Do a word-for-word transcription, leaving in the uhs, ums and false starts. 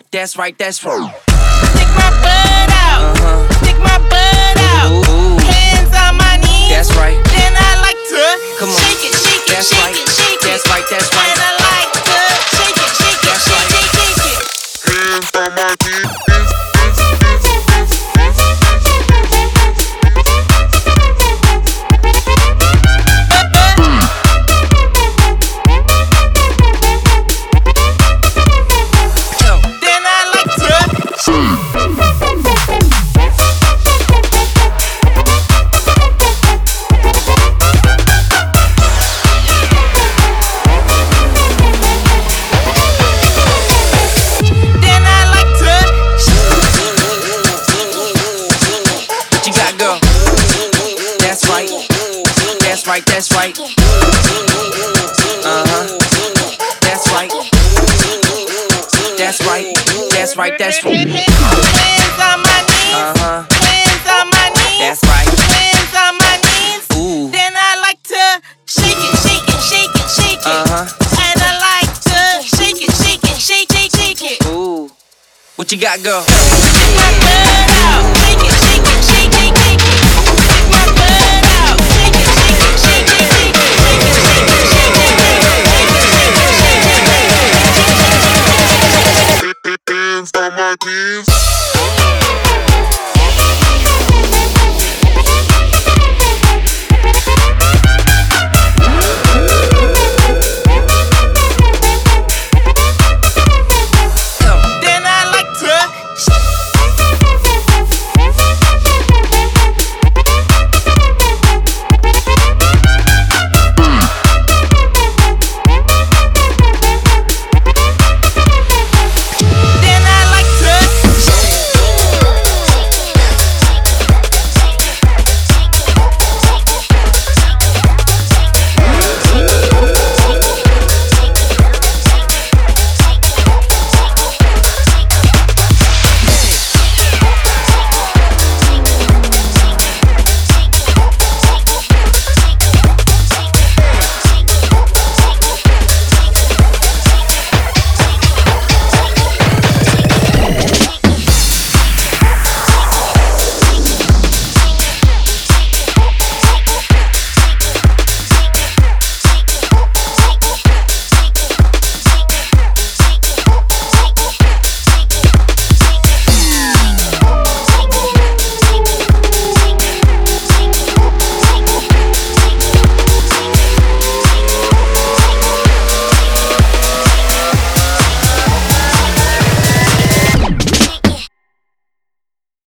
That's right, that's right. Stick my butt out. Uh-huh. Stick my butt out. Ooh, ooh. Hands on my knees. That's right. Then I like to Come on. shake it, shake it, That's shake right. it, shake it. That's right, that's right. And I like to shake it, shake it, That's shake right. it, shake it. Hands on my knees. Then I like to Then I like to What you got, girl? That's right. That's right, that's right. Uh-huh. That's right. That's right. That's right, that's right. hands on my knees. Uh-huh. Hands on my knees. That's right. Hands on my knees. Ooh. Then I like to shake it, shake it, shake it, shake it. Uh-huh. And I like to shake it, shake it, shake it, shake it. Ooh. What you got, girl? Stick my butt out. Shake it, shake it, shake it, shake it. Stick my butt out. Shake it, shake it, shake it, shake it. Shake it, shake it, shake it, shake it. Shake it, shake it, shake it, shake it. Hands on my knees.